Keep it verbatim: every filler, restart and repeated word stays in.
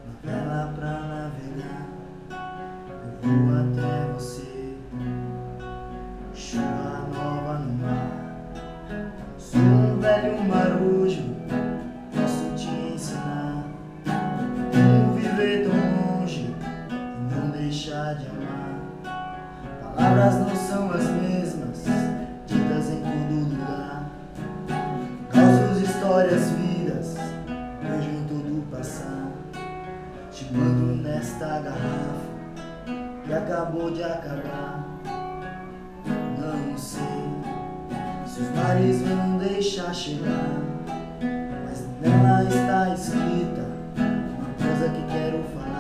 uma vela pra navegar. Eu vou até você, chuva nova no mar. Sou um velho marujo, posso te ensinar como viver tão longe e não deixar de amar. Palavras não são as mesmas, ditas em todo lugar. Causos, histórias, vidas, vejo em tudo passar. Te mando nesta garrafa que acabou de acabar. Não sei se os mares vão deixar chegar, mas nela está escrita uma coisa que quero falar.